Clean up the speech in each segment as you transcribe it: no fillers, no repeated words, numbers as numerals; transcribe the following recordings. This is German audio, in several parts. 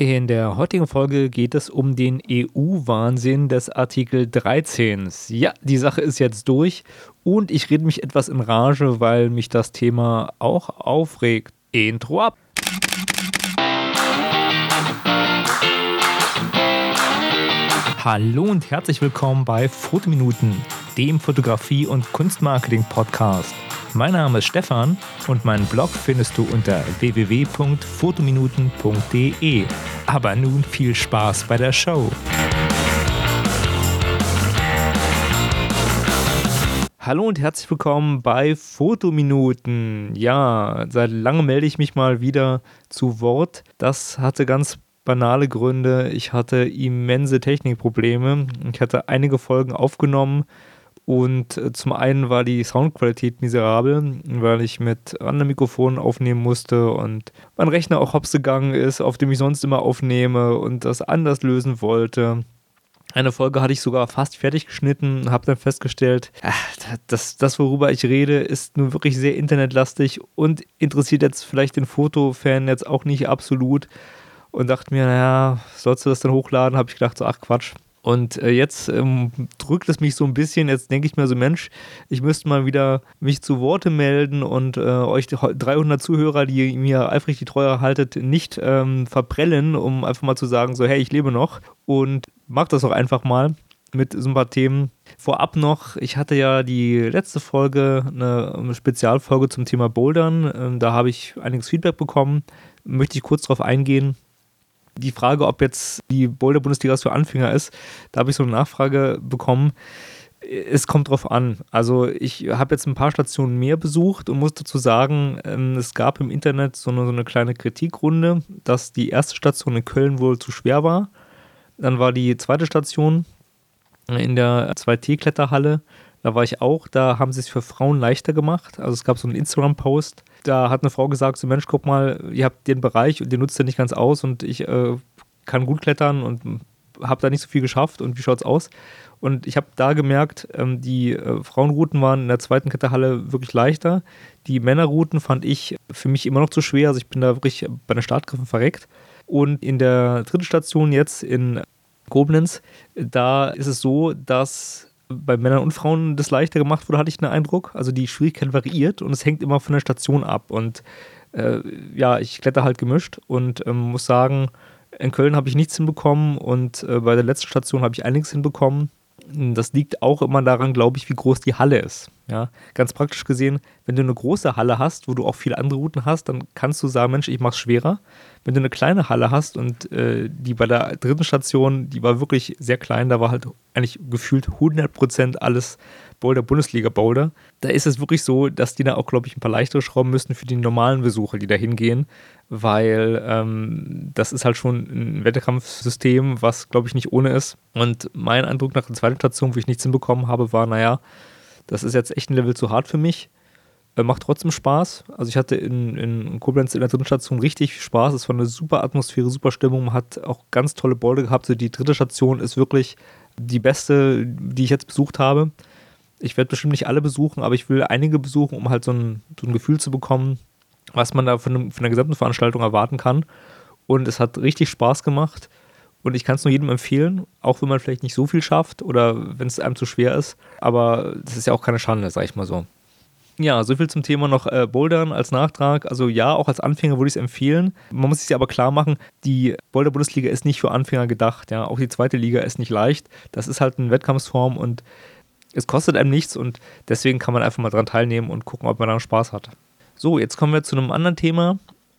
In der heutigen Folge geht es um den EU-Wahnsinn des Artikel 13. Ja, die Sache ist jetzt durch und ich rede mich etwas in Rage, weil mich das Thema auch aufregt. Intro ab! Hallo und herzlich willkommen bei Fotominuten, dem Fotografie- und Kunstmarketing-Podcast. Mein Name ist Stefan und meinen Blog findest du unter www.fotominuten.de. Aber nun viel Spaß bei der Show. Hallo und herzlich willkommen bei Fotominuten. Ja, seit langem melde ich mich mal wieder zu Wort. Das hatte ganz banale Gründe. Ich hatte immense Technikprobleme. Ich hatte einige Folgen aufgenommen und zum einen war die Soundqualität miserabel, weil ich mit anderen Mikrofonen aufnehmen musste und mein Rechner auch hops gegangen ist, auf dem ich sonst immer aufnehme und das anders lösen wollte. Eine Folge hatte ich sogar fast fertig geschnitten, habe dann festgestellt, das, worüber ich rede, ist nun wirklich sehr internetlastig und interessiert jetzt vielleicht den Fotofan jetzt auch nicht absolut. Und dachte mir, naja, sollst du das dann hochladen? Habe ich gedacht, so, ach Quatsch. Und jetzt drückt es mich so ein bisschen, jetzt denke ich mir so, Mensch, ich müsste mal wieder mich zu Worte melden und euch 300 Zuhörer, die mir eifrig die Treue haltet, nicht verprellen, um einfach mal zu sagen, so, hey, ich lebe noch und mach das doch einfach mal mit so ein paar Themen. Vorab noch, ich hatte ja die letzte Folge, eine Spezialfolge zum Thema Bouldern, da habe ich einiges Feedback bekommen, möchte ich kurz drauf eingehen. Die Frage, ob jetzt die Boulder-Bundesliga für Anfänger ist, da habe ich so eine Nachfrage bekommen. Es kommt drauf an. Also ich habe jetzt ein paar Stationen mehr besucht und muss dazu sagen, es gab im Internet so eine kleine Kritikrunde, dass die erste Station in Köln wohl zu schwer war. Dann war die zweite Station in der 2T-Kletterhalle. Da war ich auch, da haben sie es für Frauen leichter gemacht. Also es gab so einen Instagram-Post, da hat eine Frau gesagt, so Mensch, guck mal, ihr habt den Bereich und den nutzt ihr nicht ganz aus und ich kann gut klettern und habe da nicht so viel geschafft und wie schaut's aus? Und ich habe da gemerkt, die Frauenrouten waren in der zweiten Kletterhalle wirklich leichter. Die Männerrouten fand ich für mich immer noch zu schwer, also ich bin da wirklich bei den Startgriffen verreckt. Und in der dritten Station jetzt in Koblenz, da ist es so, dass bei Männern und Frauen das leichter gemacht wurde, hatte ich den Eindruck. Also die Schwierigkeit variiert und es hängt immer von der Station ab. Und ich kletter halt gemischt und muss sagen, in Köln habe ich nichts hinbekommen und bei der letzten Station habe ich einiges hinbekommen. Das liegt auch immer daran, glaube ich, wie groß die Halle ist. Ja? Ganz praktisch gesehen, wenn du eine große Halle hast, wo du auch viele andere Routen hast, dann kannst du sagen, Mensch, ich mache es schwerer. Wenn du eine kleine Halle hast und die bei der dritten Station, die war wirklich sehr klein, da war halt eigentlich gefühlt 100% alles Boulder-Bundesliga-Boulder. Da ist es wirklich so, dass die da auch, glaube ich, ein paar leichtere schrauben müssen für die normalen Besucher, die da hingehen, weil das ist halt schon ein Wettkampfsystem, was, glaube ich, nicht ohne ist. Und mein Eindruck nach der zweiten Station, wo ich nichts hinbekommen habe, war, naja, das ist jetzt echt ein Level zu hart für mich. Macht trotzdem Spaß. Also ich hatte in Koblenz in der dritten Station richtig Spaß. Es war eine super Atmosphäre, super Stimmung. Man hat auch ganz tolle Boulder gehabt. So die dritte Station ist wirklich die beste, die ich jetzt besucht habe. Ich werde bestimmt nicht alle besuchen, aber ich will einige besuchen, um halt so ein Gefühl zu bekommen, was man da von der gesamten Veranstaltung erwarten kann. Und es hat richtig Spaß gemacht. Und ich kann es nur jedem empfehlen, auch wenn man vielleicht nicht so viel schafft oder wenn es einem zu schwer ist. Aber das ist ja auch keine Schande, sag ich mal so. Ja, soviel zum Thema noch Bouldern als Nachtrag. Also ja, auch als Anfänger würde ich es empfehlen. Man muss sich aber klar machen, die Boulder-Bundesliga ist nicht für Anfänger gedacht. Ja, auch die zweite Liga ist nicht leicht. Das ist halt eine Wettkampfsform und es kostet einem nichts und deswegen kann man einfach mal dran teilnehmen und gucken, ob man da Spaß hat. So, jetzt kommen wir zu einem anderen Thema.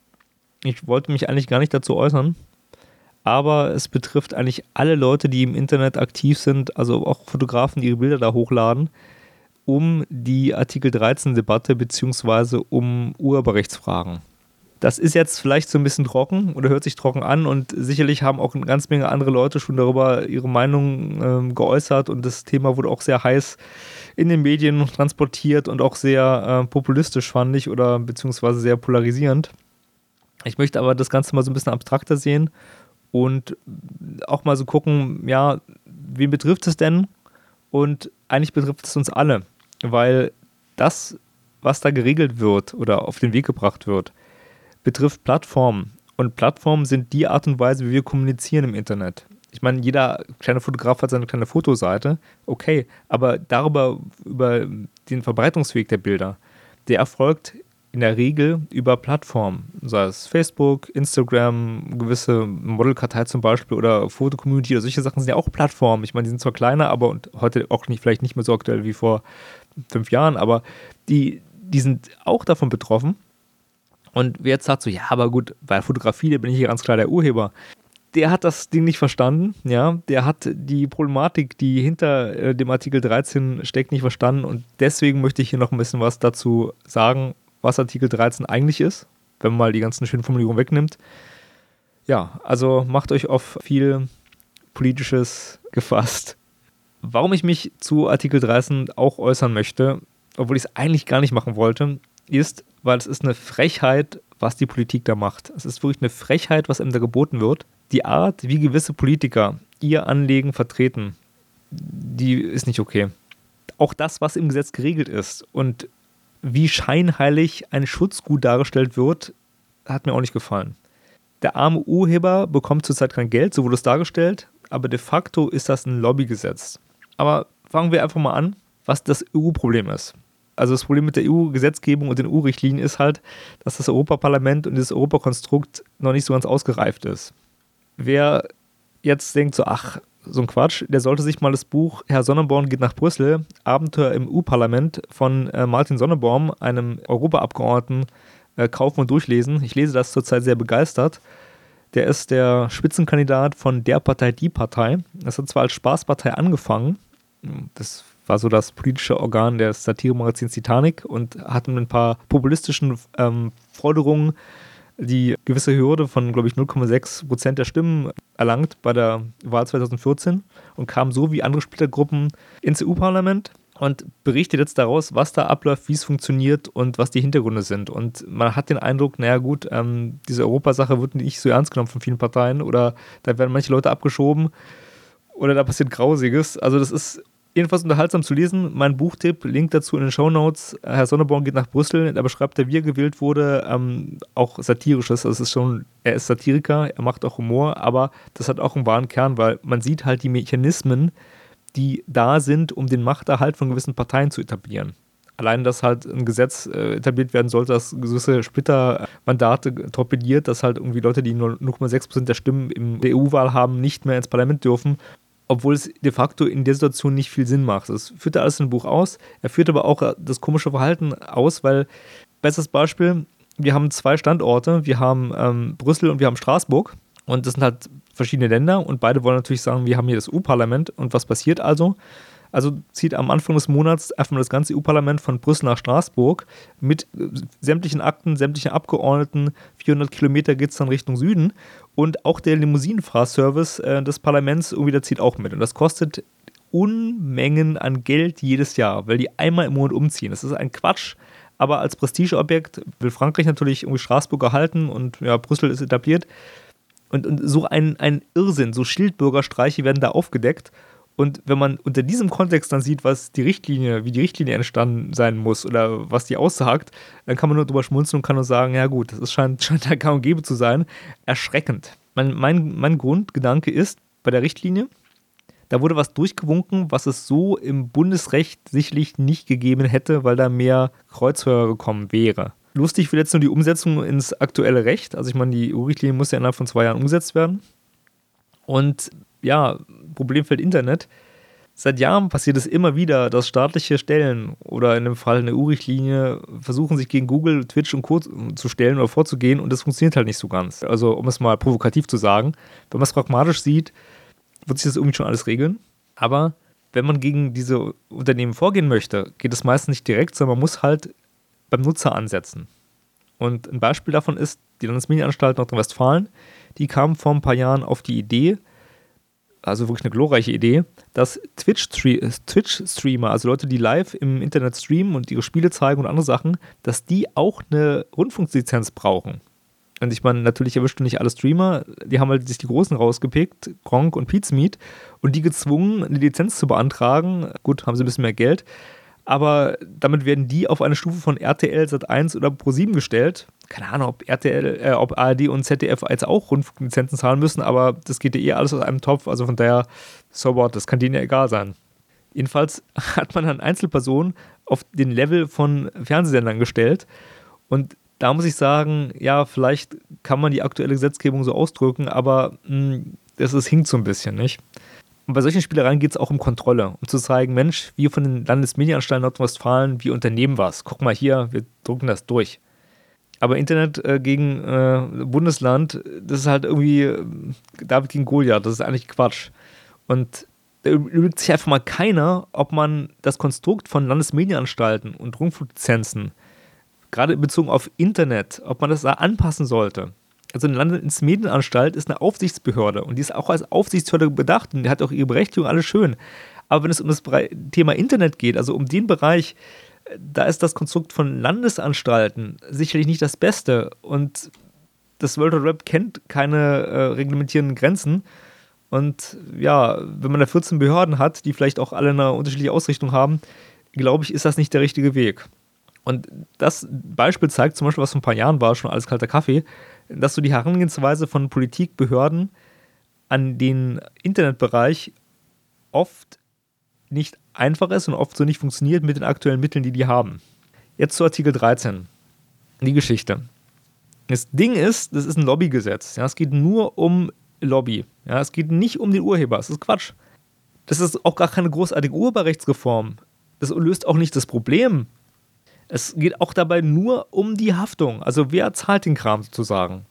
Ich wollte mich eigentlich gar nicht dazu äußern, aber es betrifft eigentlich alle Leute, die im Internet aktiv sind, also auch Fotografen, die ihre Bilder da hochladen, um die Artikel 13-Debatte bzw. um Urheberrechtsfragen. Das ist jetzt vielleicht so ein bisschen trocken oder hört sich trocken an und sicherlich haben auch eine ganze Menge andere Leute schon darüber ihre Meinung geäußert und das Thema wurde auch sehr heiß in den Medien transportiert und auch sehr populistisch, fand ich, oder beziehungsweise sehr polarisierend. Ich möchte aber das Ganze mal so ein bisschen abstrakter sehen und auch mal so gucken, ja, wen betrifft es denn? Und eigentlich betrifft es uns alle, weil das, was da geregelt wird oder auf den Weg gebracht wird, betrifft Plattformen Und Plattformen sind die Art und Weise, wie wir kommunizieren im Internet. Ich meine, jeder kleine Fotograf hat seine kleine Fotoseite, okay, aber über den Verbreitungsweg der Bilder, der erfolgt in der Regel über Plattformen, sei es Facebook, Instagram, gewisse Modelkartei zum Beispiel oder Fotocommunity oder solche Sachen sind ja auch Plattformen. Ich meine, die sind zwar kleiner, aber und heute auch vielleicht nicht mehr so aktuell wie vor 5 Jahren, aber die sind auch davon betroffen. Und wer jetzt sagt so, ja, aber gut, bei Fotografie, da bin ich hier ganz klar der Urheber. Der hat das Ding nicht verstanden, ja, der hat die Problematik, die hinter dem Artikel 13 steckt, nicht verstanden und deswegen möchte ich hier noch ein bisschen was dazu sagen, was Artikel 13 eigentlich ist, wenn man mal die ganzen schönen Formulierungen wegnimmt. Ja, also macht euch auf viel Politisches gefasst. Warum ich mich zu Artikel 13 auch äußern möchte, obwohl ich es eigentlich gar nicht machen wollte, ist, weil es ist eine Frechheit, was die Politik da macht. Es ist wirklich eine Frechheit, was ihm da geboten wird. Die Art, wie gewisse Politiker ihr Anliegen vertreten, die ist nicht okay. Auch das, was im Gesetz geregelt ist und wie scheinheilig ein Schutzgut dargestellt wird, hat mir auch nicht gefallen. Der arme Urheber bekommt zurzeit kein Geld, so wurde es dargestellt, aber de facto ist das ein Lobbygesetz. Aber fangen wir einfach mal an, was das EU-Problem ist. Also das Problem mit der EU-Gesetzgebung und den EU-Richtlinien ist halt, dass das Europaparlament und das Europakonstrukt noch nicht so ganz ausgereift ist. Wer jetzt denkt so, ach, so ein Quatsch, der sollte sich mal das Buch Herr Sonneborn geht nach Brüssel, Abenteuer im EU-Parlament von Martin Sonneborn, einem Europaabgeordneten, kaufen und durchlesen. Ich lese das zurzeit sehr begeistert. Der ist der Spitzenkandidat von der Partei, die Partei. Das hat zwar als Spaßpartei angefangen, das war so das politische Organ des Satiremagazins Titanic und hat mit ein paar populistischen Forderungen die gewisse Hürde von, glaube ich, 0,6% der Stimmen erlangt bei der Wahl 2014 und kam so wie andere Splittergruppen ins EU-Parlament und berichtet jetzt daraus, was da abläuft, wie es funktioniert und was die Hintergründe sind. Und man hat den Eindruck, naja gut, diese Europasache wird nicht so ernst genommen von vielen Parteien oder da werden manche Leute abgeschoben oder da passiert Grausiges. Also das ist jedenfalls unterhaltsam zu lesen. Mein Buchtipp, Link dazu in den Shownotes. Herr Sonneborn geht nach Brüssel. Da beschreibt er, wie er gewählt wurde, auch Satirisches. Also es ist schon, er ist Satiriker, er macht auch Humor, aber das hat auch einen wahren Kern, weil man sieht halt die Mechanismen, die da sind, um den Machterhalt von gewissen Parteien zu etablieren. Allein, dass halt ein Gesetz etabliert werden sollte, das gewisse Splittermandate torpediert, dass halt irgendwie Leute, die nur 0,6% der Stimmen in der EU-Wahl haben, nicht mehr ins Parlament dürfen, obwohl es de facto in der Situation nicht viel Sinn macht. Das führt er alles in dem Buch aus. Er führt aber auch das komische Verhalten aus, weil, bestes Beispiel, wir haben 2 Standorte. Wir haben Brüssel und wir haben Straßburg. Und das sind halt verschiedene Länder. Und beide wollen natürlich sagen, wir haben hier das EU-Parlament. Und was passiert also? Also zieht am Anfang des Monats einfach mal das ganze EU-Parlament von Brüssel nach Straßburg mit sämtlichen Akten, sämtlichen Abgeordneten. 400 Kilometer geht es dann Richtung Süden. Und auch der Limousinenfahrservice des Parlaments irgendwie, der zieht auch mit. Und das kostet Unmengen an Geld jedes Jahr, weil die einmal im Monat umziehen. Das ist ein Quatsch. Aber als Prestigeobjekt will Frankreich natürlich irgendwie Straßburg erhalten und ja, Brüssel ist etabliert. Und so ein Irrsinn, so Schildbürgerstreiche werden da aufgedeckt. Und wenn man unter diesem Kontext dann sieht, wie die Richtlinie entstanden sein muss oder was die aussagt, dann kann man nur drüber schmunzeln und kann nur sagen, ja gut, das scheint da gang und gäbe zu sein. Erschreckend. Mein Grundgedanke ist, bei der Richtlinie, da wurde was durchgewunken, was es so im Bundesrecht sicherlich nicht gegeben hätte, weil da mehr Kreuzfeuer gekommen wäre. Lustig wird jetzt nur die Umsetzung ins aktuelle Recht. Also ich meine, die EU-Richtlinie muss ja innerhalb von 2 Jahren umgesetzt werden. Und ja, Problemfeld Internet. Seit Jahren passiert es immer wieder, dass staatliche Stellen oder in dem Fall eine EU-Richtlinie versuchen, sich gegen Google, Twitch und Co. zu stellen oder vorzugehen und das funktioniert halt nicht so ganz. Also um es mal provokativ zu sagen, wenn man es pragmatisch sieht, wird sich das irgendwie schon alles regeln. Aber wenn man gegen diese Unternehmen vorgehen möchte, geht es meistens nicht direkt, sondern man muss halt beim Nutzer ansetzen. Und ein Beispiel davon ist die Landesmedienanstalt Nordrhein-Westfalen. Die kam vor ein paar Jahren auf die Idee, also wirklich eine glorreiche Idee, dass Twitch-Streamer, also Leute, die live im Internet streamen und ihre Spiele zeigen und andere Sachen, dass die auch eine Rundfunklizenz brauchen. Und ich meine, natürlich erwischt du nicht alle Streamer, die haben halt sich die Großen rausgepickt, Gronkh und Pizmeet, und die gezwungen, eine Lizenz zu beantragen. Gut, haben sie ein bisschen mehr Geld, aber damit werden die auf eine Stufe von RTL, Sat1 oder ProSieben gestellt keine Ahnung, ob ob ARD und ZDF jetzt auch Rundfunklizenzen zahlen müssen, aber das geht ja eh alles aus einem Topf, also von daher, so what, das kann denen ja egal sein. Jedenfalls hat man dann Einzelpersonen auf den Level von Fernsehsendern gestellt und da muss ich sagen, ja, vielleicht kann man die aktuelle Gesetzgebung so ausdrücken, aber hinkt so ein bisschen, nicht? Und bei solchen Spielereien geht es auch um Kontrolle, um zu zeigen, Mensch, wir von den Landesmedienanstalten Nordrhein-Westfalen, wir unternehmen was. Guck mal hier, wir drücken das durch. Aber Internet gegen Bundesland, das ist halt irgendwie David gegen Goliath, das ist eigentlich Quatsch. Und da überlegt sich einfach mal keiner, ob man das Konstrukt von Landesmedienanstalten und Rundfunklizenzen, gerade bezogen auf Internet, ob man das da anpassen sollte. Also eine Landesmedienanstalt ist eine Aufsichtsbehörde und die ist auch als Aufsichtsbehörde bedacht und die hat auch ihre Berechtigung, alles schön. Aber wenn es um das Thema Internet geht, also um den Bereich, da ist das Konstrukt von Landesanstalten sicherlich nicht das Beste und das World Wide Web kennt keine reglementierenden Grenzen und ja, wenn man da 14 Behörden hat, die vielleicht auch alle eine unterschiedliche Ausrichtung haben, glaube ich, ist das nicht der richtige Weg. Und das Beispiel zeigt zum Beispiel, was vor ein paar Jahren war, schon alles kalter Kaffee, dass so die Herangehensweise von Politik, Behörden an den Internetbereich oft nicht einfach ist und oft so nicht funktioniert mit den aktuellen Mitteln, die die haben. Jetzt zu Artikel 13. Die Geschichte. Das Ding ist, das ist ein Lobbygesetz. Ja, es geht nur um Lobby. Ja, es geht nicht um den Urheber. Das ist Quatsch. Das ist auch gar keine großartige Urheberrechtsreform. Das löst auch nicht das Problem. Es geht auch dabei nur um die Haftung. Also wer zahlt den Kram sozusagen?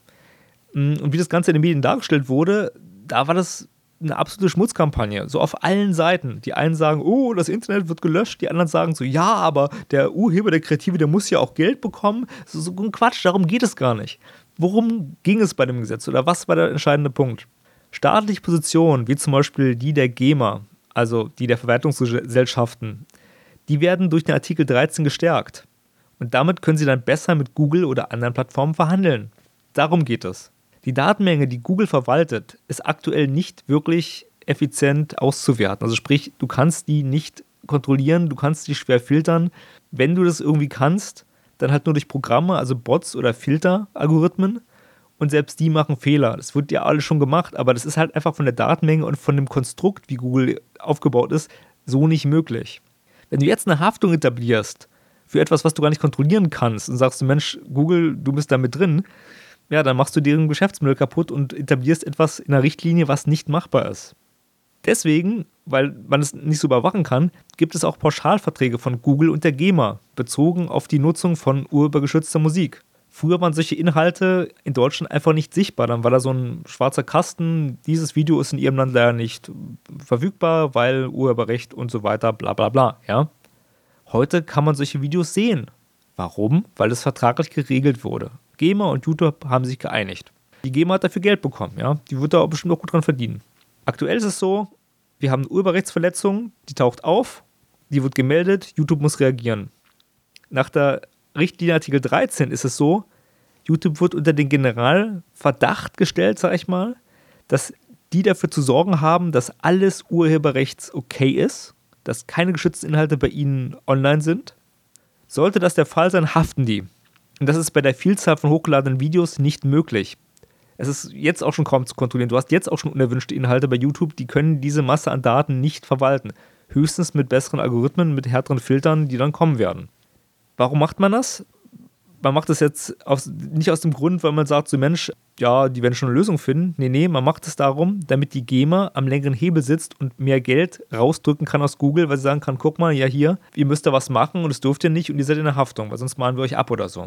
Und wie das Ganze in den Medien dargestellt wurde, da war das eine absolute Schmutzkampagne. So auf allen Seiten. Die einen sagen, oh, das Internet wird gelöscht. Die anderen sagen so, ja, aber der Urheber, der Kreative, der muss ja auch Geld bekommen. So ein Quatsch, darum geht es gar nicht. Worum ging es bei dem Gesetz oder was war der entscheidende Punkt? Staatliche Positionen, wie zum Beispiel die der GEMA, also die der Verwertungsgesellschaften, die werden durch den Artikel 13 gestärkt. Und damit können sie dann besser mit Google oder anderen Plattformen verhandeln. Darum geht es. Die Datenmenge, die Google verwaltet, ist aktuell nicht wirklich effizient auszuwerten. Also sprich, du kannst die nicht kontrollieren, du kannst die schwer filtern. Wenn du das irgendwie kannst, dann halt nur durch Programme, also Bots oder Filteralgorithmen. Und selbst die machen Fehler. Das wird ja alles schon gemacht, aber das ist halt einfach von der Datenmenge und von dem Konstrukt, wie Google aufgebaut ist, so nicht möglich. Wenn du jetzt eine Haftung etablierst für etwas, was du gar nicht kontrollieren kannst und sagst du, Mensch, Google, du bist da mit drin, ja, dann machst du deren Geschäftsmodell kaputt und etablierst etwas in einer Richtlinie, was nicht machbar ist. Deswegen, weil man es nicht so überwachen kann, gibt es auch Pauschalverträge von Google und der GEMA, bezogen auf die Nutzung von urhebergeschützter Musik. Früher waren solche Inhalte in Deutschland einfach nicht sichtbar. Dann war da so ein schwarzer Kasten, dieses Video ist in ihrem Land leider nicht verfügbar, weil Urheberrecht und so weiter, bla bla bla. Ja? Heute kann man solche Videos sehen. Warum? Weil es vertraglich geregelt wurde. GEMA und YouTube haben sich geeinigt. Die GEMA hat dafür Geld bekommen. Ja? Die wird da bestimmt auch gut dran verdienen. Aktuell ist es so, wir haben eine Urheberrechtsverletzung, die taucht auf, die wird gemeldet, YouTube muss reagieren. Nach der Richtlinie Artikel 13 ist es so, YouTube wird unter den Generalverdacht gestellt, sag ich mal, dass die dafür zu sorgen haben, dass alles urheberrechts okay ist, dass keine geschützten Inhalte bei ihnen online sind. Sollte das der Fall sein, haften die. Und das ist bei der Vielzahl von hochgeladenen Videos nicht möglich. Es ist jetzt auch schon kaum zu kontrollieren. Du hast jetzt auch schon unerwünschte Inhalte bei YouTube, die können diese Masse an Daten nicht verwalten. Höchstens mit besseren Algorithmen, mit härteren Filtern, die dann kommen werden. Warum macht man das? Man macht das jetzt nicht aus dem Grund, weil man sagt, so Mensch, ja, die werden schon eine Lösung finden. Nee, man macht es darum, damit die GEMA am längeren Hebel sitzt und mehr Geld rausdrücken kann aus Google, weil sie sagen kann, guck mal, ja hier, ihr müsst da was machen und das dürft ihr nicht und ihr seid in der Haftung, weil sonst mahnen wir euch ab oder so.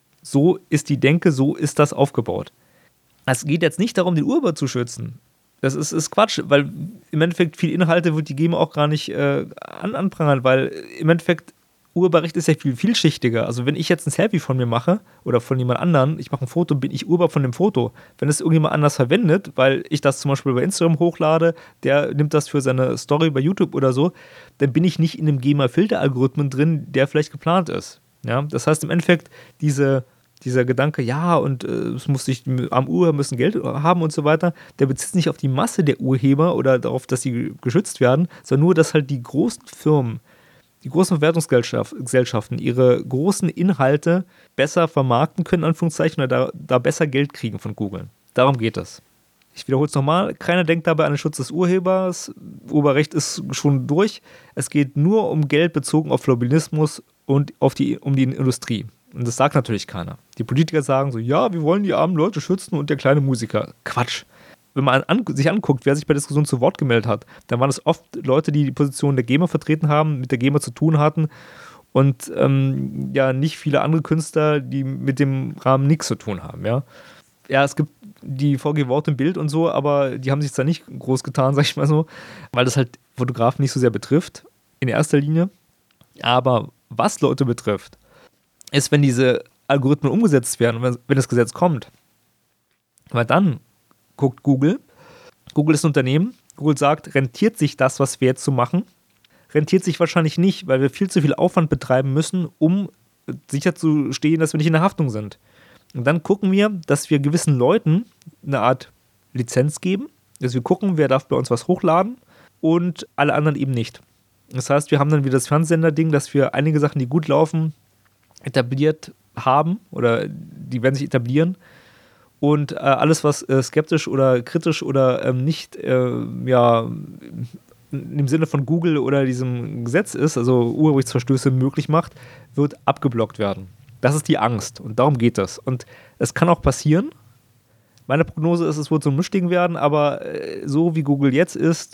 So ist die Denke, so ist das aufgebaut. Es geht jetzt nicht darum, den Urheber zu schützen. Das ist Quatsch, weil im Endeffekt viele Inhalte wird die GEMA auch gar nicht anprangern, weil im Endeffekt Urheberrecht ist ja viel vielschichtiger. Also wenn ich jetzt ein Selfie von mir mache oder von jemand anderem, ich mache ein Foto, bin ich Urheber von dem Foto. Wenn es irgendjemand anders verwendet, weil ich das zum Beispiel bei Instagram hochlade, der nimmt das für seine Story bei YouTube oder so, dann bin ich nicht in dem GEMA-Filter-Algorithmen drin, der vielleicht geplant ist. Ja? Das heißt im Endeffekt, dieser Gedanke, ja, und es muss sich am Urheber müssen Geld haben und so weiter, der bezieht sich nicht auf die Masse der Urheber oder darauf, dass sie geschützt werden, sondern nur, dass halt die großen Firmen die großen Verwertungsgesellschaften ihre großen Inhalte besser vermarkten können, in Anführungszeichen, oder da besser Geld kriegen von Google. Darum geht es. Ich wiederhole es nochmal, keiner denkt dabei an den Schutz des Urhebers. Urheberrecht ist schon durch. Es geht nur um Geld bezogen auf Lobbyismus und um die Industrie. Und das sagt natürlich keiner. Die Politiker sagen so, ja, wir wollen die armen Leute schützen und der kleine Musiker. Quatsch. Wenn man sich anguckt, wer sich bei Diskussionen zu Wort gemeldet hat, dann waren es oft Leute, die die Position der GEMA vertreten haben, mit der GEMA zu tun hatten und nicht viele andere Künstler, die mit dem Rahmen nichts zu tun haben. Ja, es gibt die VG Wort im Bild und so, aber die haben sich da nicht groß getan, sag ich mal so, weil das halt Fotografen nicht so sehr betrifft, in erster Linie. Aber was Leute betrifft, ist, wenn diese Algorithmen umgesetzt werden, wenn das Gesetz kommt. Weil dann guckt Google. Google ist ein Unternehmen. Google sagt, rentiert sich das, was wir jetzt so machen? Rentiert sich wahrscheinlich nicht, weil wir viel zu viel Aufwand betreiben müssen, um sicherzustehen, dass wir nicht in der Haftung sind. Und dann gucken wir, dass wir gewissen Leuten eine Art Lizenz geben. Also wir gucken, wer darf bei uns was hochladen und alle anderen eben nicht. Das heißt, wir haben dann wieder das Fernsehsender-Ding, dass wir einige Sachen, die gut laufen, etabliert haben oder die werden sich etablieren. Und alles, was skeptisch oder kritisch oder nicht im Sinne von Google oder diesem Gesetz ist, also Urheberrechtsverstöße möglich macht, wird abgeblockt werden. Das ist die Angst und darum geht es. Und es kann auch passieren. Meine Prognose ist, es wird so ein Mischding werden, aber so wie Google jetzt ist,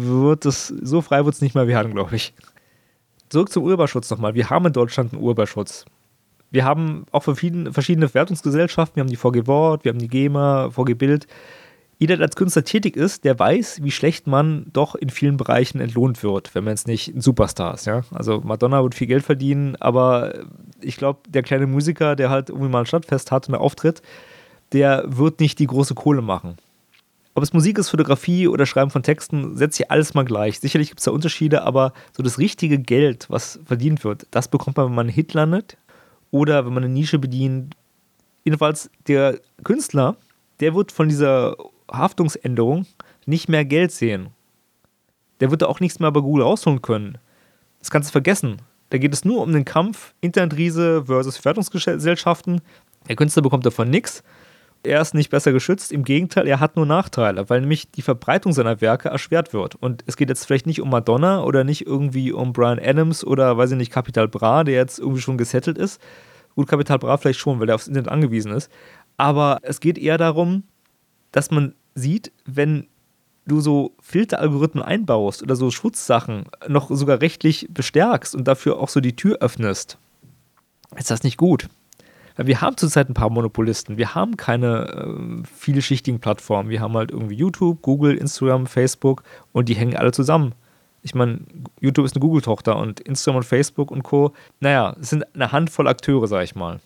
so frei wird es nicht mehr werden, glaube ich. Zurück zum Urheberschutz nochmal. Wir haben in Deutschland einen Urheberschutz. Wir haben auch verschiedene Verwertungsgesellschaften, wir haben die VG Wort, wir haben die GEMA, VG Bild. Jeder, der als Künstler tätig ist, der weiß, wie schlecht man doch in vielen Bereichen entlohnt wird, wenn man jetzt nicht ein Superstar ist. Ja? Also Madonna wird viel Geld verdienen, aber ich glaube, der kleine Musiker, der halt irgendwie mal ein Stadtfest hat und einen Auftritt, der wird nicht die große Kohle machen. Ob es Musik ist, Fotografie oder Schreiben von Texten, setzt sich alles mal gleich. Sicherlich gibt es da Unterschiede, aber so das richtige Geld, was verdient wird, das bekommt man, wenn man einen Hit landet oder wenn man eine Nische bedient. Jedenfalls der Künstler, der wird von dieser Haftungsänderung nicht mehr Geld sehen. Der wird da auch nichts mehr bei Google rausholen können. Das kannst du vergessen. Da geht es nur um den Kampf Internetriese versus Verwertungsgesellschaften. Der Künstler bekommt davon nichts. Er ist nicht besser geschützt, im Gegenteil, er hat nur Nachteile, weil nämlich die Verbreitung seiner Werke erschwert wird. Und es geht jetzt vielleicht nicht um Madonna oder nicht irgendwie um Bryan Adams oder, weiß ich nicht, Capital Bra, der jetzt irgendwie schon gesettelt ist. Gut, Capital Bra vielleicht schon, weil er aufs Internet angewiesen ist. Aber es geht eher darum, dass man sieht, wenn du so Filteralgorithmen einbaust oder so Schutzsachen noch sogar rechtlich bestärkst und dafür auch so die Tür öffnest, ist das nicht gut. Weil wir haben zurzeit ein paar Monopolisten. Wir haben keine vielschichtigen Plattformen. Wir haben halt irgendwie YouTube, Google, Instagram, Facebook und die hängen alle zusammen. Ich meine, YouTube ist eine Google-Tochter und Instagram und Facebook und Co. Naja, es sind eine Handvoll Akteure, sag ich mal.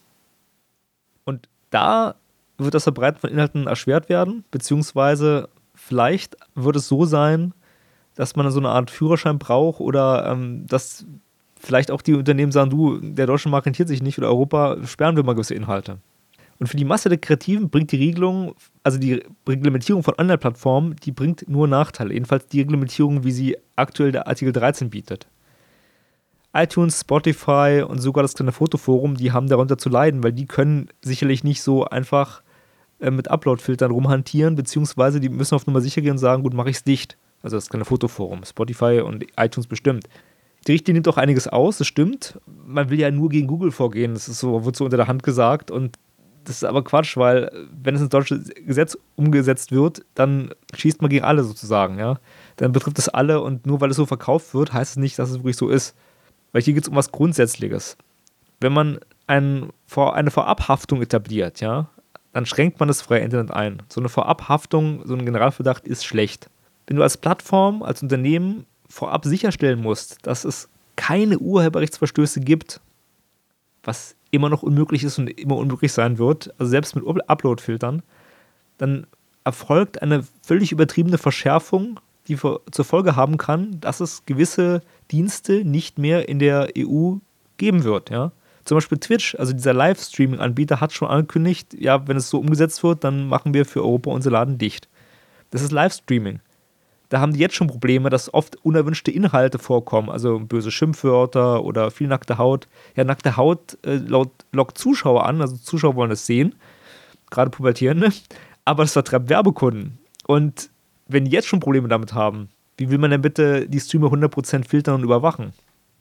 Und da wird das Verbreiten von Inhalten erschwert werden, beziehungsweise vielleicht wird es so sein, dass man so eine Art Führerschein braucht oder dass vielleicht auch die Unternehmen sagen, du, der deutsche Markt rentiert sich nicht oder Europa, sperren wir mal gewisse Inhalte. Und für die Masse der Kreativen bringt die Regelung, also die Reglementierung von Online-Plattformen, die bringt nur Nachteile. Jedenfalls die Reglementierung, wie sie aktuell der Artikel 13 bietet. iTunes, Spotify und sogar das kleine Fotoforum, die haben darunter zu leiden, weil die können sicherlich nicht so einfach mit Upload-Filtern rumhantieren, beziehungsweise die müssen auf Nummer sicher gehen und sagen, gut, mache ich es dicht. Also das kleine Fotoforum, Spotify und iTunes bestimmt. Die Richtlinie nimmt auch einiges aus, das stimmt. Man will ja nur gegen Google vorgehen, das ist so, wird so unter der Hand gesagt und das ist aber Quatsch, weil wenn es ins deutsche Gesetz umgesetzt wird, dann schießt man gegen alle sozusagen, ja. Dann betrifft es alle und nur weil es so verkauft wird, heißt es nicht, dass es wirklich so ist. Weil hier geht es um was Grundsätzliches. Wenn man eine Vorabhaftung etabliert, ja, dann schränkt man das freie Internet ein. So eine Vorabhaftung, so ein Generalverdacht ist schlecht. Wenn du als Plattform, als Unternehmen vorab sicherstellen musst, dass es keine Urheberrechtsverstöße gibt, was immer noch unmöglich ist und immer unmöglich sein wird, also selbst mit Upload-Filtern, dann erfolgt eine völlig übertriebene Verschärfung, die zur Folge haben kann, dass es gewisse Dienste nicht mehr in der EU geben wird, ja. Zum Beispiel Twitch, also dieser Livestreaming-Anbieter hat schon angekündigt, ja, wenn es so umgesetzt wird, dann machen wir für Europa unsere Laden dicht. Das ist Livestreaming. da haben die jetzt schon Probleme, dass oft unerwünschte Inhalte vorkommen, also böse Schimpfwörter oder viel nackte Haut. Ja, nackte Haut lockt Zuschauer an, also Zuschauer wollen es sehen, gerade Pubertierende, aber das vertreibt Werbekunden. Und wenn die jetzt schon Probleme damit haben, wie will man denn bitte die Streamer 100% filtern und überwachen?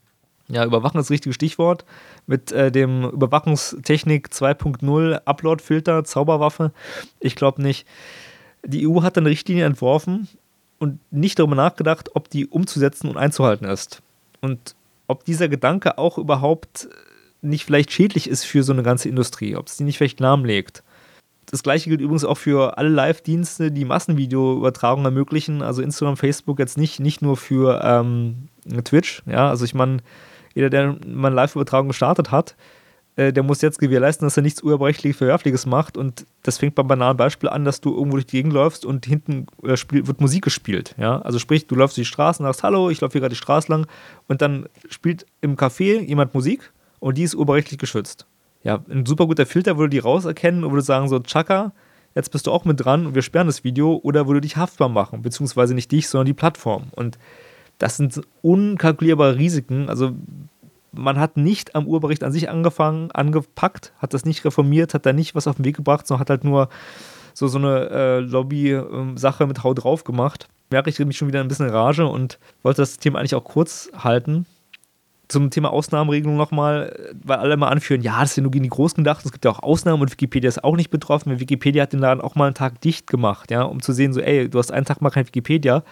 Ja, überwachen ist das richtige Stichwort. Mit dem Überwachungstechnik 2.0 Upload-Filter, Zauberwaffe. Ich glaube nicht. Die EU hat eine Richtlinie entworfen und nicht darüber nachgedacht, ob die umzusetzen und einzuhalten ist. Und ob dieser Gedanke auch überhaupt nicht vielleicht schädlich ist für so eine ganze Industrie, ob es die nicht vielleicht lahmlegt. Das gleiche gilt übrigens auch für alle Live-Dienste, die Massenvideo-Übertragung ermöglichen, also Instagram, Facebook jetzt nicht nur für Twitch. Ja, also ich meine, jeder, der mal eine Live-Übertragung gestartet hat, der muss jetzt gewährleisten, dass er nichts urheberrechtlich Verwerfliches macht. Und das fängt beim banalen Beispiel an, dass du irgendwo durch die Gegend läufst und hinten wird Musik gespielt. Ja? Also sprich, du läufst durch die Straße und sagst, hallo, ich laufe hier gerade die Straße lang. Und dann spielt im Café jemand Musik und die ist urheberrechtlich geschützt. Ja, ein super guter Filter würde die rauserkennen und würde sagen so, Chaka, jetzt bist du auch mit dran und wir sperren das Video, oder würde dich haftbar machen, beziehungsweise nicht dich, sondern die Plattform. Und das sind unkalkulierbare Risiken. Also man hat nicht am Urheberrecht an sich angepackt, hat das nicht reformiert, hat da nicht was auf den Weg gebracht, sondern hat halt nur so eine Lobby-Sache mit Hau drauf gemacht. Ich merke, ich rede mich schon wieder ein bisschen in Rage und wollte das Thema eigentlich auch kurz halten. Zum Thema Ausnahmeregelung nochmal, weil alle mal anführen, ja, das ist ja nur gegen die Großen gedacht, es gibt ja auch Ausnahmen und Wikipedia ist auch nicht betroffen. Wikipedia hat den Laden auch mal einen Tag dicht gemacht, ja, um zu sehen, so, ey, du hast einen Tag mal kein Wikipedia,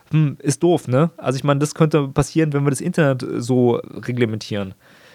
ist doof, ne? Also ich meine, das könnte passieren, wenn wir das Internet so reglementieren.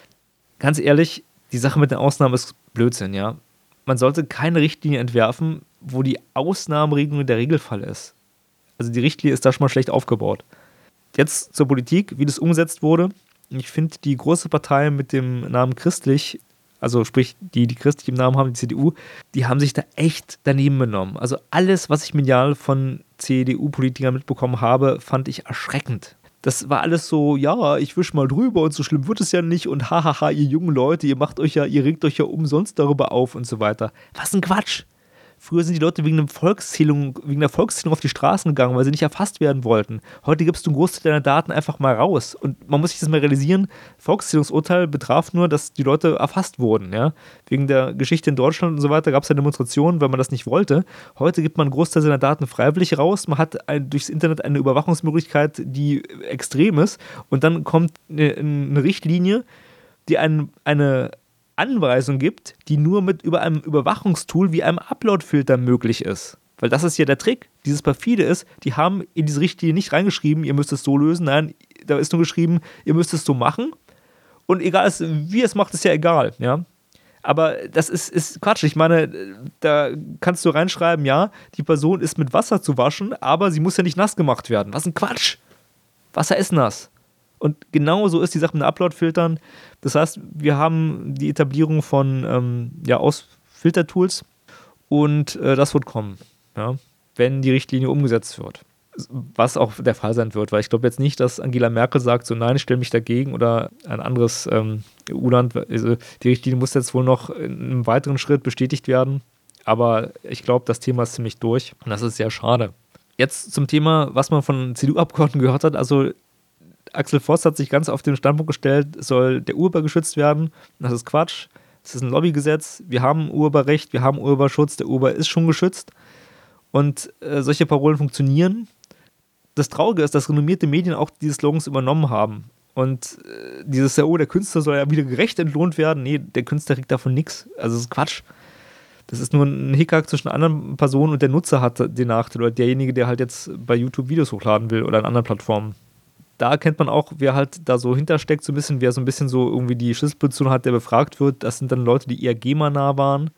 Ganz ehrlich, die Sache mit den Ausnahmen ist Blödsinn, ja. Man sollte keine Richtlinie entwerfen, wo die Ausnahmeregelung der Regelfall ist. Also die Richtlinie ist da schon mal schlecht aufgebaut. Jetzt zur Politik, wie das umgesetzt wurde. Ich finde, die große Partei mit dem Namen christlich, also sprich, die christlich im Namen haben, die CDU, die haben sich da echt daneben benommen. Also alles, was ich medial von CDU-Politikern mitbekommen habe, fand ich erschreckend. Das war alles so, ja, ich wisch mal drüber und so schlimm wird es ja nicht und hahaha, ihr jungen Leute, ihr regt euch ja umsonst darüber auf und so weiter. Was ein Quatsch! Früher sind die Leute wegen der Volkszählung auf die Straßen gegangen, weil sie nicht erfasst werden wollten. Heute gibst du einen Großteil deiner Daten einfach mal raus. Und man muss sich das mal realisieren, Volkszählungsurteil betraf nur, dass die Leute erfasst wurden. Ja? Wegen der Geschichte in Deutschland und so weiter gab es ja Demonstrationen, weil man das nicht wollte. Heute gibt man einen Großteil seiner Daten freiwillig raus. Man hat durchs Internet eine Überwachungsmöglichkeit, die extrem ist. Und dann kommt eine Richtlinie, die eine Anweisung gibt, die nur über einem Überwachungstool wie einem Upload-Filter möglich ist. Weil das ist ja der Trick. Dieses perfide ist, die haben in diese Richtlinie nicht reingeschrieben, ihr müsst es so lösen. Nein, da ist nur geschrieben, ihr müsst es so machen. Und egal, wie es macht, ist ja egal. Ja? Aber das ist Quatsch. Ich meine, da kannst du reinschreiben, ja, die Person ist mit Wasser zu waschen, aber sie muss ja nicht nass gemacht werden. Was ein Quatsch. Wasser ist nass. Und genau so ist die Sache mit den Upload-Filtern. Das heißt, wir haben die Etablierung von Filtertools und das wird kommen, ja, wenn die Richtlinie umgesetzt wird. Was auch der Fall sein wird, weil ich glaube jetzt nicht, dass Angela Merkel sagt, so nein, ich stelle mich dagegen oder ein anderes EU-Land. Also die Richtlinie muss jetzt wohl noch in einem weiteren Schritt bestätigt werden, aber ich glaube, das Thema ist ziemlich durch und das ist sehr schade. Jetzt zum Thema, was man von CDU-Abgeordneten gehört hat, also Axel Voss hat sich ganz auf den Standpunkt gestellt, soll der Urheber geschützt werden. Das ist Quatsch. Das ist ein Lobbygesetz. Wir haben Urheberrecht, wir haben Urheberschutz. Der Urheber ist schon geschützt. Und solche Parolen funktionieren. Das Traurige ist, dass renommierte Medien auch diese Slogans übernommen haben. Und dieses, der Künstler soll ja wieder gerecht entlohnt werden. Nee, der Künstler kriegt davon nichts. Also das ist Quatsch. Das ist nur ein Hickhack zwischen anderen Personen und der Nutzer hat den Nachteil. Oder derjenige, der halt jetzt bei YouTube Videos hochladen will oder an anderen Plattformen. Da erkennt man auch, wer halt da so hintersteckt, so ein bisschen, wer so ein bisschen so irgendwie die Schlüsselposition hat, der befragt wird. Das sind dann Leute, die eher GEMA-nah waren.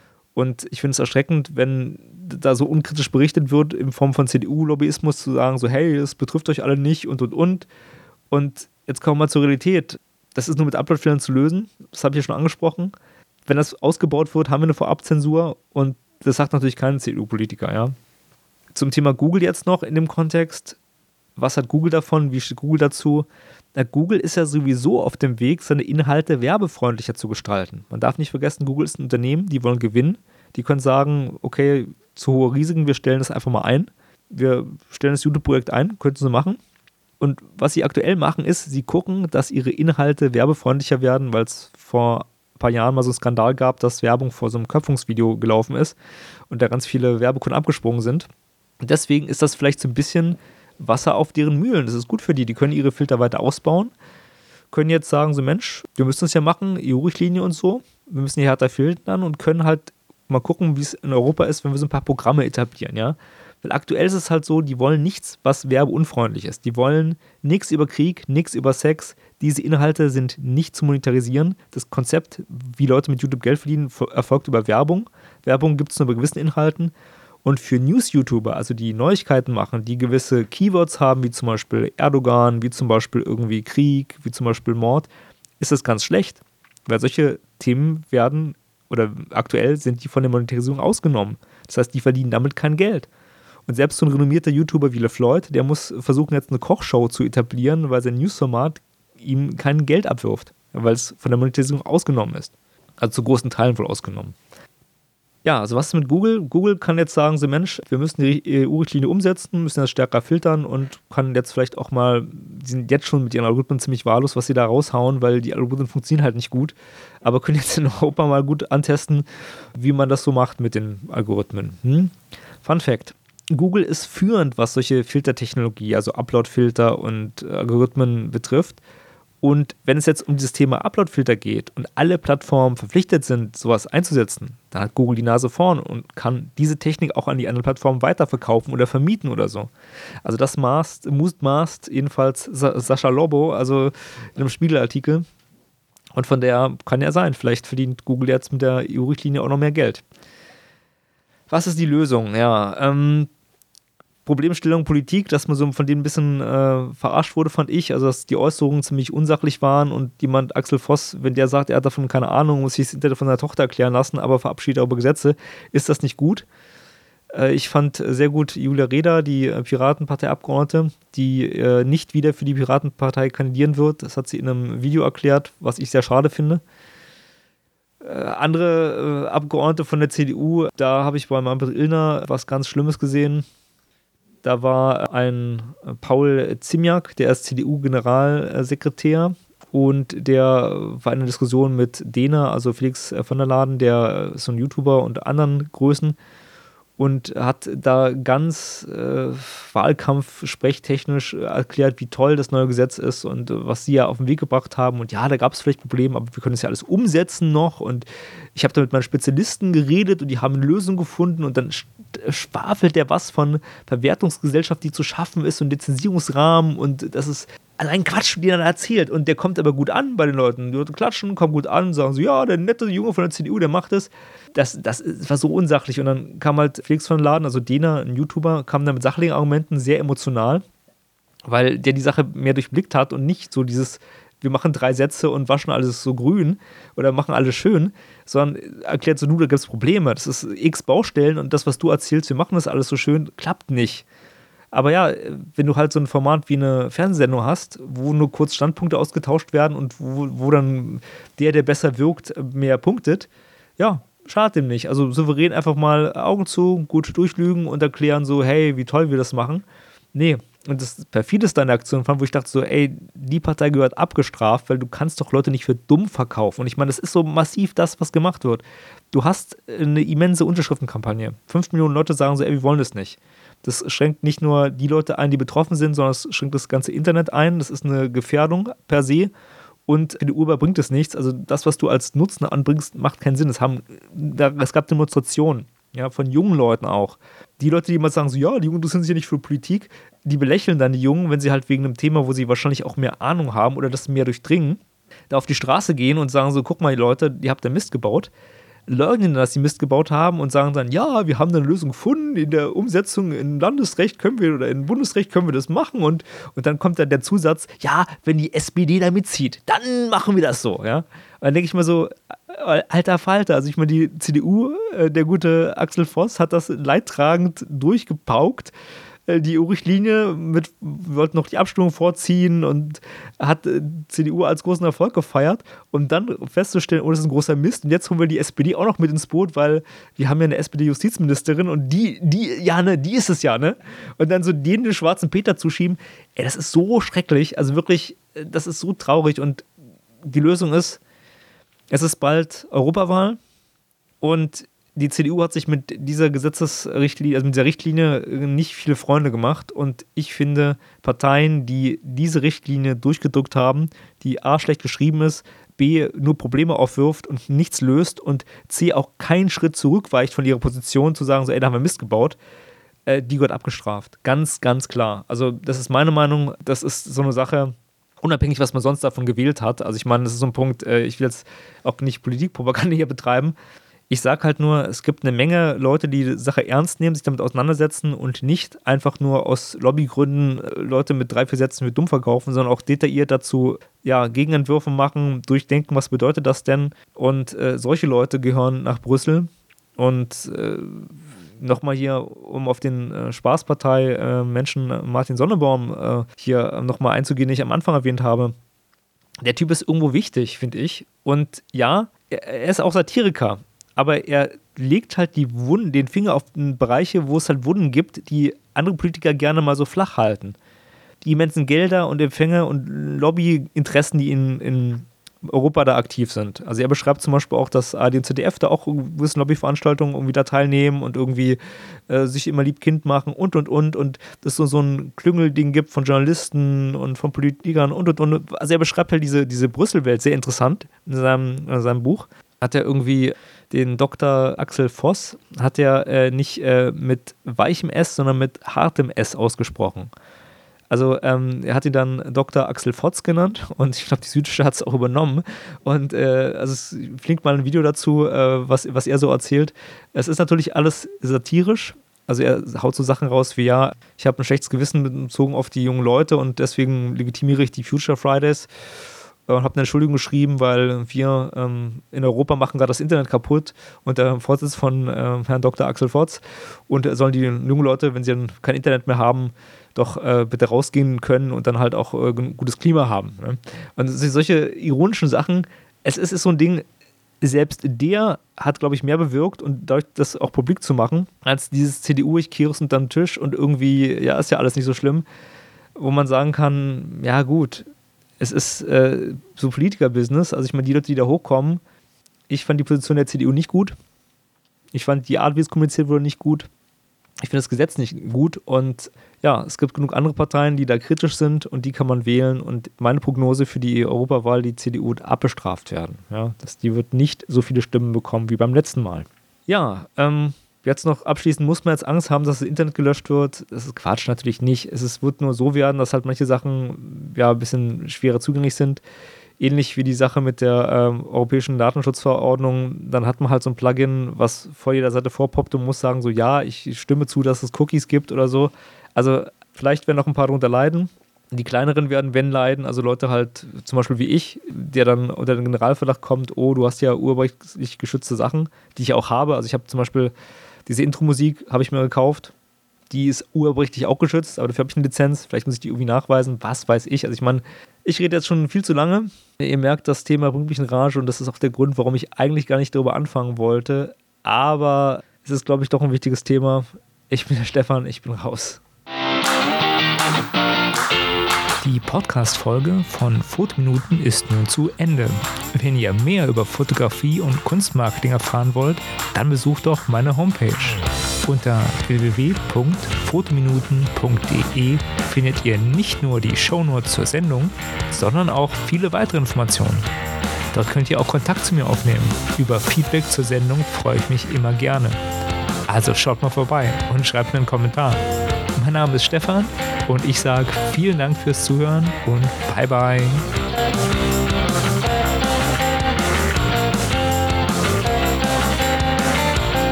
Und ich finde es erschreckend, wenn da so unkritisch berichtet wird, in Form von CDU-Lobbyismus, zu sagen, so, hey, es betrifft euch alle nicht und. Und jetzt kommen wir mal zur Realität. Das ist nur mit Upload-Filtern zu lösen. Das habe ich ja schon angesprochen. Wenn das ausgebaut wird, haben wir eine Vorabzensur. Und das sagt natürlich kein CDU-Politiker, ja. Zum Thema Google jetzt noch in dem Kontext. Was hat Google davon? Wie steht Google dazu? Na, Google ist ja sowieso auf dem Weg, seine Inhalte werbefreundlicher zu gestalten. Man darf nicht vergessen, Google ist ein Unternehmen, die wollen gewinnen. Die können sagen, okay, zu hohe Risiken, wir stellen das einfach mal ein. wir stellen das YouTube-Projekt ein, könnten sie machen. Und was sie aktuell machen, ist, sie gucken, dass ihre Inhalte werbefreundlicher werden, weil es vor ein paar Jahren mal so einen Skandal gab, dass Werbung vor so einem Köpfungsvideo gelaufen ist und da ganz viele Werbekunden abgesprungen sind. Und deswegen ist das vielleicht so ein bisschen Wasser auf deren Mühlen. Das ist gut für die. Die können ihre Filter weiter ausbauen, können jetzt sagen, so Mensch, wir müssen das ja machen, EU-Richtlinie und so. Wir müssen hier härter filtern und können halt mal gucken, wie es in Europa ist, wenn wir so ein paar Programme etablieren, ja. Weil aktuell ist es halt so, die wollen nichts, was werbeunfreundlich ist. Die wollen nichts über Krieg, nichts über Sex. Diese Inhalte sind nicht zu monetarisieren. Das Konzept, wie Leute mit YouTube Geld verdienen, erfolgt über Werbung. Werbung gibt es nur bei gewissen Inhalten. Und für News-YouTuber, also die Neuigkeiten machen, die gewisse Keywords haben, wie zum Beispiel Erdogan, wie zum Beispiel irgendwie Krieg, wie zum Beispiel Mord, ist das ganz schlecht. Weil solche Themen werden, oder aktuell sind die von der Monetarisierung ausgenommen. Das heißt, die verdienen damit kein Geld. Und selbst so ein renommierter YouTuber wie LeFloid, der muss versuchen, jetzt eine Kochshow zu etablieren, weil sein Newsformat ihm kein Geld abwirft, weil es von der Monetarisierung ausgenommen ist. Also zu großen Teilen wohl ausgenommen. Ja, also was ist mit Google? Google kann jetzt sagen, so Mensch, wir müssen die EU-Richtlinie umsetzen, müssen das stärker filtern und kann jetzt vielleicht auch mal, die sind jetzt schon mit ihren Algorithmen ziemlich wahllos, was sie da raushauen, weil die Algorithmen funktionieren halt nicht gut, aber können jetzt in Europa mal gut antesten, wie man das so macht mit den Algorithmen. Fun Fact: Google ist führend, was solche Filtertechnologie, also Upload-Filter und Algorithmen betrifft. Und wenn es jetzt um dieses Thema Upload-Filter geht und alle Plattformen verpflichtet sind, sowas einzusetzen, dann hat Google die Nase vorn und kann diese Technik auch an die anderen Plattformen weiterverkaufen oder vermieten oder so. Also das mutmaßt jedenfalls Sascha Lobo, also in einem Spiegelartikel. Und von der kann ja sein, vielleicht verdient Google jetzt mit der EU-Richtlinie auch noch mehr Geld. Was ist die Lösung? Ja, Problemstellung Politik, dass man so von denen ein bisschen verarscht wurde, fand ich. Also, dass die Äußerungen ziemlich unsachlich waren und jemand, Axel Voss, wenn der sagt, er hat davon keine Ahnung, muss sich das Internet von seiner Tochter erklären lassen, aber verabschiedet über Gesetze, ist das nicht gut. Ich fand sehr gut Julia Reda, die Piratenpartei-Abgeordnete, die nicht wieder für die Piratenpartei kandidieren wird. Das hat sie in einem Video erklärt, was ich sehr schade finde. Andere Abgeordnete von der CDU, da habe ich bei Manfred Illner was ganz Schlimmes gesehen. Da war ein Paul Ziemiak, der ist CDU-Generalsekretär und der war in einer Diskussion mit Dehner, also Felix von der Laden, der ist so ein YouTuber und anderen Größen, und hat da ganz Wahlkampf-sprechtechnisch erklärt, wie toll das neue Gesetz ist und was sie ja auf den Weg gebracht haben. Und ja, da gab es vielleicht Probleme, aber wir können das ja alles umsetzen noch. Und ich habe da mit meinen Spezialisten geredet und die haben eine Lösung gefunden. Und dann schwafelt der was von Verwertungsgesellschaft, die zu schaffen ist und Lizenzierungsrahmen. Und das ist allein Quatsch, den er da erzählt. Und der kommt aber gut an bei den Leuten. Die Leute klatschen, kommen gut an, sagen so, ja, der nette Junge von der CDU, der macht es. Das war so unsachlich. Und dann kam halt Felix von der Laden, also Dehner, ein YouTuber, kam da mit sachlichen Argumenten, sehr emotional, weil der die Sache mehr durchblickt hat und nicht so dieses, wir machen 3 Sätze und waschen alles so grün oder machen alles schön, sondern erklärt so, da gibt es Probleme. Das ist x Baustellen und das, was du erzählst, wir machen das alles so schön, klappt nicht. Aber ja, wenn du halt so ein Format wie eine Fernsehsendung hast, wo nur kurz Standpunkte ausgetauscht werden und wo dann der besser wirkt, mehr punktet, ja, schadet dem nicht. Also souverän einfach mal Augen zu, gut durchlügen und erklären so, hey, wie toll wir das machen. Nee, und das perfideste an der Aktion fand, wo ich dachte so, ey, die Partei gehört abgestraft, weil du kannst doch Leute nicht für dumm verkaufen. Und ich meine, das ist so massiv das, was gemacht wird. Du hast eine immense Unterschriftenkampagne. 5 Millionen Leute sagen so, ey, wir wollen das nicht. Das schränkt nicht nur die Leute ein, die betroffen sind, sondern es schränkt das ganze Internet ein. Das ist eine Gefährdung per se. Und für die Urheber bringt es nichts. Also das, was du als Nutzen anbringst, macht keinen Sinn. Es gab Demonstrationen, ja, von jungen Leuten auch. Die Leute, die immer sagen, so, ja, die Jungen interessieren sich ja nicht für Politik, die belächeln dann die Jungen, wenn sie halt wegen einem Thema, wo sie wahrscheinlich auch mehr Ahnung haben oder das mehr durchdringen, da auf die Straße gehen und sagen so, guck mal, Leute, ihr habt da Mist gebaut. Leugnen, dass sie Mist gebaut haben und sagen dann, ja, wir haben eine Lösung gefunden, in der Umsetzung im Landesrecht können wir oder im Bundesrecht können wir das machen und dann kommt dann der Zusatz, ja, wenn die SPD da mitzieht, dann machen wir das so, ja. Und dann denke ich mir so, alter Falter, also ich meine, die CDU, der gute Axel Voss hat das leidtragend durchgepaukt, die EU-Richtlinie wir wollten noch die Abstimmung vorziehen und hat CDU als großen Erfolg gefeiert und dann festzustellen, oh, das ist ein großer Mist und jetzt holen wir die SPD auch noch mit ins Boot, weil wir haben ja eine SPD-Justizministerin und die ist es ja, ne? Und dann so denen den schwarzen Peter zuschieben, ey, das ist so schrecklich, also wirklich, das ist so traurig und die Lösung ist, es ist bald Europawahl und die CDU hat sich mit dieser Gesetzesrichtlinie, also mit dieser Richtlinie nicht viele Freunde gemacht und ich finde, Parteien, die diese Richtlinie durchgedrückt haben, die A, schlecht geschrieben ist, B, nur Probleme aufwirft und nichts löst und C, auch keinen Schritt zurückweicht von ihrer Position, zu sagen, so, ey, da haben wir Mist gebaut, die gehört abgestraft. Ganz, ganz klar. Also das ist meine Meinung, das ist so eine Sache, unabhängig, was man sonst davon gewählt hat. Also ich meine, das ist so ein Punkt, ich will jetzt auch nicht Politikpropaganda hier betreiben. Ich sage halt nur, es gibt eine Menge Leute, die die Sache ernst nehmen, sich damit auseinandersetzen und nicht einfach nur aus Lobbygründen Leute mit 3, 4 Sätzen für dumm verkaufen, sondern auch detailliert dazu Gegenentwürfe machen, durchdenken, was bedeutet das denn? Und solche Leute gehören nach Brüssel. Und nochmal hier, um auf den Spaßpartei-Menschen Martin Sonneborn hier nochmal einzugehen, den ich am Anfang erwähnt habe. Der Typ ist irgendwo wichtig, finde ich. Und ja, er ist auch Satiriker. Aber er legt halt den Finger auf Bereiche, wo es halt Wunden gibt, die andere Politiker gerne mal so flach halten. Die immensen Gelder und Empfänge und Lobbyinteressen, die in Europa da aktiv sind. Also er beschreibt zum Beispiel auch, dass ARD und ZDF da auch gewisse Lobbyveranstaltungen irgendwie da teilnehmen und irgendwie sich immer lieb Kind machen und dass es so ein Klüngelding gibt von Journalisten und von Politikern und. Also er beschreibt halt diese Brüssel-Welt sehr interessant in seinem Buch. Hat er irgendwie den Dr. Axel Voss, hat er nicht mit weichem S, sondern mit hartem S ausgesprochen. Also er hat ihn dann Dr. Axel Voss genannt und ich glaube, die Süddeutsche hat es auch übernommen. Und also es flinkt mal ein Video dazu, was er so erzählt. Es ist natürlich alles satirisch. Also er haut so Sachen raus wie, ja, ich habe ein schlechtes Gewissen bezogen auf die jungen Leute und deswegen legitimiere ich die Future Fridays. Und habe eine Entschuldigung geschrieben, weil wir in Europa machen gerade das Internet kaputt und der Vorsitz von Herrn Dr. Axel Voss und sollen die jungen Leute, wenn sie dann kein Internet mehr haben, doch bitte rausgehen können und dann halt auch ein gutes Klima haben. Ne? Und solche ironischen Sachen, es ist so ein Ding, selbst der hat, glaube ich, mehr bewirkt und dadurch das auch publik zu machen, als dieses CDU, ich kehre es unter den Tisch und irgendwie, ja, ist ja alles nicht so schlimm, wo man sagen kann, ja gut, es ist so Politiker-Business, also ich meine, die Leute, die da hochkommen, ich fand die Position der CDU nicht gut. Ich fand die Art, wie es kommuniziert wurde, nicht gut. Ich finde das Gesetz nicht gut und ja, es gibt genug andere Parteien, die da kritisch sind und die kann man wählen und meine Prognose für die Europawahl, die CDU wird abbestraft werden. Ja, die wird nicht so viele Stimmen bekommen wie beim letzten Mal. Ja, jetzt noch abschließend, muss man jetzt Angst haben, dass das Internet gelöscht wird? Das ist Quatsch, natürlich nicht. Es wird nur so werden, dass halt manche Sachen ja ein bisschen schwerer zugänglich sind. Ähnlich wie die Sache mit der europäischen Datenschutzverordnung. Dann hat man halt so ein Plugin, was vor jeder Seite vorpoppt und muss sagen so, ja, ich stimme zu, dass es Cookies gibt oder so. Also vielleicht werden noch ein paar darunter leiden. Die kleineren werden, wenn leiden, also Leute halt zum Beispiel wie ich, der dann unter den Generalverdacht kommt, oh, du hast ja urheberrechtlich geschützte Sachen, die ich auch habe. Also ich habe zum Beispiel diese Intro-Musik habe ich mir gekauft. Die ist urheberrechtlich auch geschützt, aber dafür habe ich eine Lizenz. Vielleicht muss ich die irgendwie nachweisen. Was weiß ich. Also ich meine, ich rede jetzt schon viel zu lange. Ihr merkt, das Thema bringt mich in Rage und das ist auch der Grund, warum ich eigentlich gar nicht darüber anfangen wollte. Aber es ist, glaube ich, doch ein wichtiges Thema. Ich bin der Stefan, ich bin raus. Die Podcast-Folge von Fotominuten ist nun zu Ende. Wenn ihr mehr über Fotografie und Kunstmarketing erfahren wollt, dann besucht doch meine Homepage. Unter www.fotominuten.de findet ihr nicht nur die Shownotes zur Sendung, sondern auch viele weitere Informationen. Dort könnt ihr auch Kontakt zu mir aufnehmen. Über Feedback zur Sendung freue ich mich immer gerne. Also schaut mal vorbei und schreibt mir einen Kommentar. Mein Name ist Stefan und ich sage vielen Dank fürs Zuhören und bye bye.